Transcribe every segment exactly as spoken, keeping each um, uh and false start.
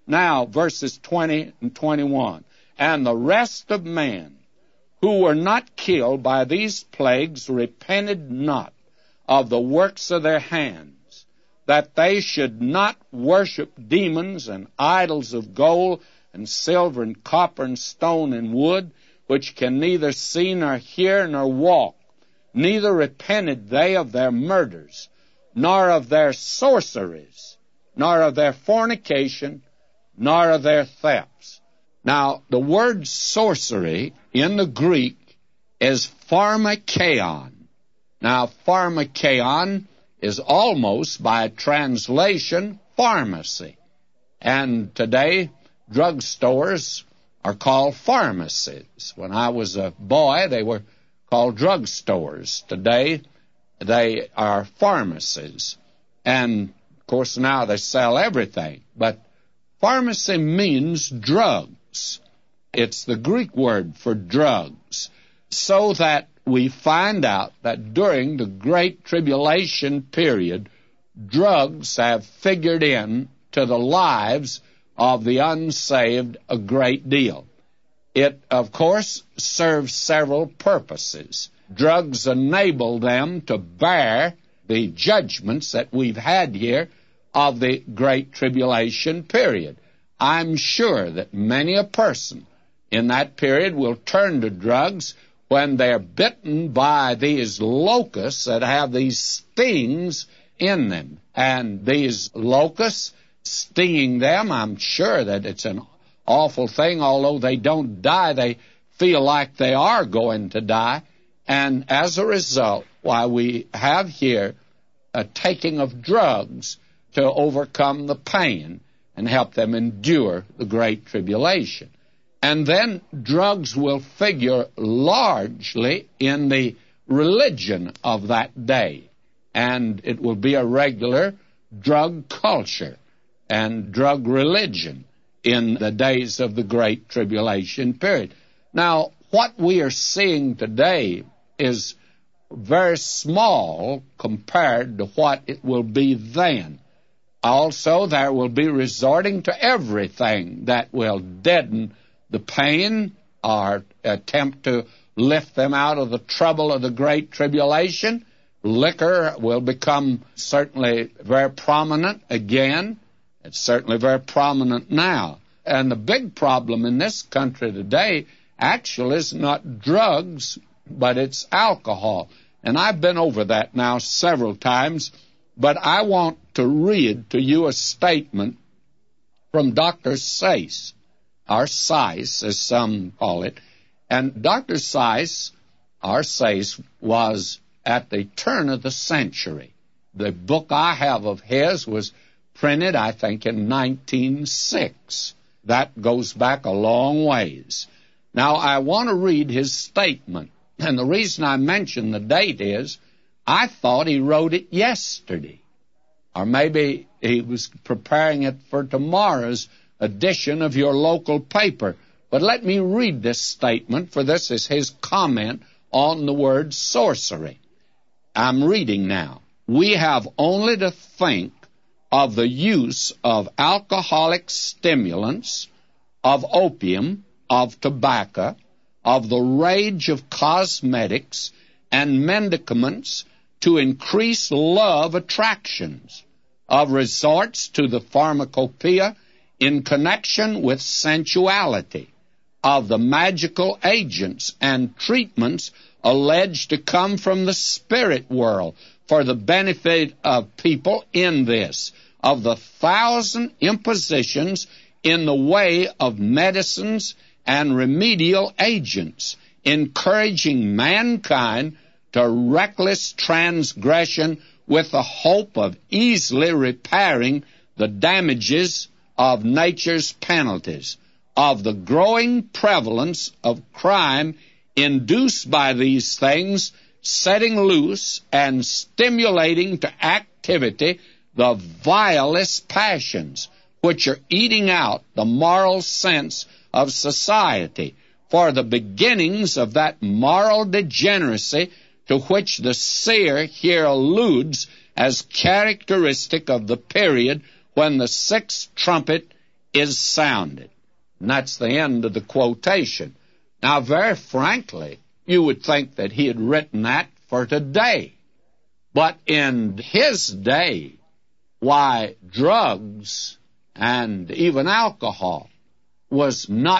Now, verses twenty and twenty-one. And the rest of men who were not killed by these plagues repented not of the works of their hands, that they should not worship demons and idols of gold and silver and copper and stone and wood, which can neither see nor hear nor walk. Neither repented they of their murders, nor of their sorceries, nor of their fornication, nor of their thefts. Now, the word sorcery in the Greek is pharmakeion. Now, pharmakeion is almost, by translation, pharmacy. And today, drugstores are called pharmacies. When I was a boy, they were called drugstores. Today, they are pharmacies. And, of course, now they sell everything. But pharmacy means drugs. It's the Greek word for drugs. So that we find out that during the Great Tribulation period, drugs have figured in to the lives of the unsaved a great deal. It, of course, serves several purposes. Drugs enable them to bear the judgments that we've had here of the Great Tribulation period. I'm sure that many a person in that period will turn to drugs when they're bitten by these locusts that have these stings in them. And these locusts stinging them, I'm sure that it's an awful thing. Although they don't die, they feel like they are going to die. And as a result, why we have here a taking of drugs to overcome the pain and help them endure the Great Tribulation. And then drugs will figure largely in the religion of that day. And it will be a regular drug culture and drug religion in the days of the Great Tribulation period. Now, what we are seeing today is very small compared to what it will be then. Also, there will be resorting to everything that will deaden the pain or attempt to lift them out of the trouble of the Great Tribulation. Liquor will become certainly very prominent again. It's certainly very prominent now. And the big problem in this country today actually is not drugs, but it's alcohol. And I've been over that now several times, but I want to read to you a statement from Doctor Seiss, or Seiss, as some call it. And Doctor Seiss, or Seiss, was at the turn of the century. The book I have of his was printed, I think, in nineteen oh six. That goes back a long ways. Now, I want to read his statement. And the reason I mention the date is I thought he wrote it yesterday. Or maybe he was preparing it for tomorrow's edition of your local paper. But let me read this statement, for this is his comment on the word sorcery. I'm reading now. We have only to think of the use of alcoholic stimulants, of opium, of tobacco, of the rage of cosmetics and medicaments to increase love attractions, of resorts to the pharmacopoeia in connection with sensuality, of the magical agents and treatments alleged to come from the spirit world for the benefit of people in this, of the thousand impositions in the way of medicines and remedial agents, encouraging mankind to reckless transgression with the hope of easily repairing the damages of nature's penalties, of the growing prevalence of crime induced by these things, setting loose and stimulating to activity the vilest passions, which are eating out the moral sense of society, for the beginnings of that moral degeneracy to which the seer here alludes as characteristic of the period when the sixth trumpet is sounded. And that's the end of the quotation. Now, very frankly, you would think that he had written that for today. But in his day, why, drugs and even alcohol was not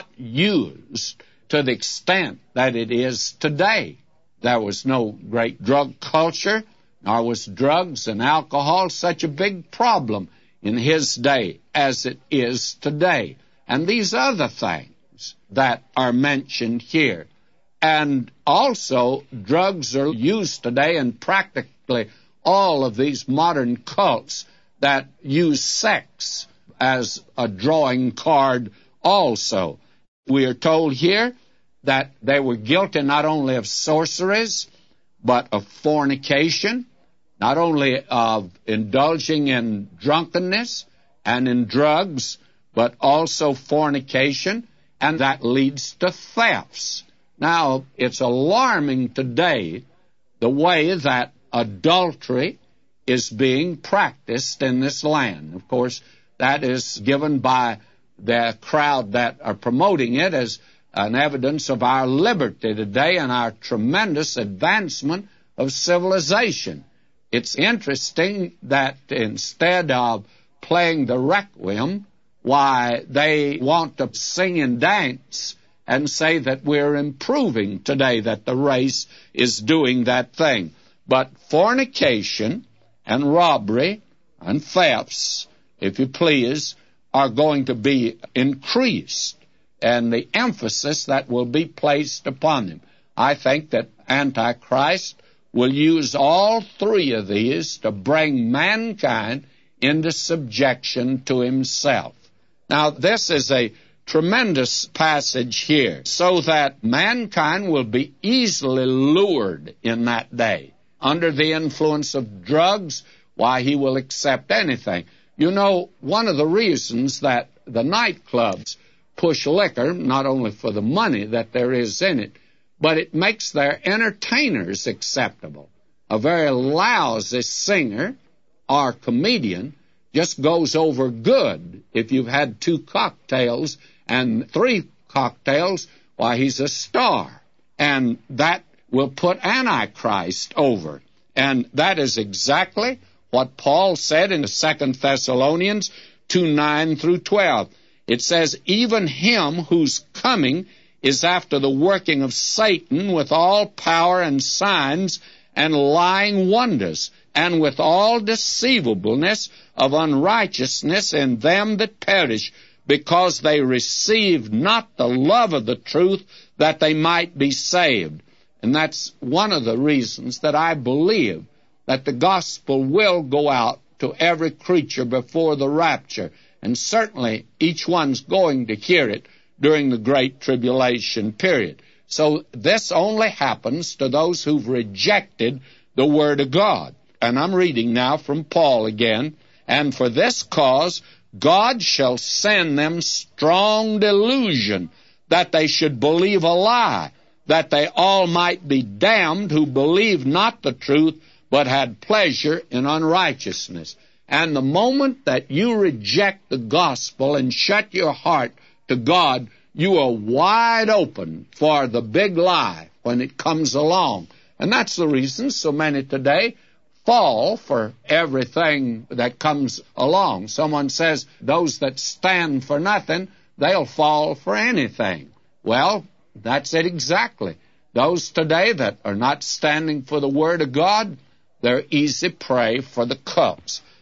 used to the extent that it is today. There was no great drug culture, nor was drugs and alcohol such a big problem in his day as it is today. And these other things that are mentioned here. And also, drugs are used today in practically all of these modern cults that use sex as a drawing card also. We are told here that they were guilty not only of sorceries, but of fornication, not only of indulging in drunkenness and in drugs, but also fornication, and that leads to thefts. Now, it's alarming today the way that adultery is being practiced in this land. Of course, that is given by the crowd that are promoting it as an evidence of our liberty today and our tremendous advancement of civilization. It's interesting that instead of playing the requiem, why, they want to sing and dance and say that we're improving today, that the race is doing that thing. But fornication and robbery and thefts, if you please, are going to be increased, and the emphasis that will be placed upon them. I think that Antichrist will use all three of these to bring mankind into subjection to himself. Now, this is a tremendous passage here, so that mankind will be easily lured in that day. Under the influence of drugs, why, he will accept anything. You know, one of the reasons that the nightclubs push liquor, not only for the money that there is in it, but it makes their entertainers acceptable. A very lousy singer or comedian just goes over good. If you've had two cocktails and three cocktails, why, he's a star. And that will put Antichrist over. And that is exactly what Paul said in the Second Thessalonians two, nine through twelve. It says, even him whose coming is after the working of Satan with all power and signs and lying wonders, and with all deceivableness of unrighteousness in them that perish, because they received not the love of the truth, that they might be saved. And that's one of the reasons that I believe that the gospel will go out to every creature before the rapture. And certainly each one's going to hear it during the Great Tribulation period. So this only happens to those who've rejected the Word of God. And I'm reading now from Paul again. And for this cause God shall send them strong delusion, that they should believe a lie, that they all might be damned who believed not the truth, but had pleasure in unrighteousness. And the moment that you reject the gospel and shut your heart to God, you are wide open for the big lie when it comes along. And that's the reason so many today fall for everything that comes along. Someone says those that stand for nothing, they'll fall for anything. Well, that's it exactly. Those today that are not standing for the Word of God, they're easy prey for the cults.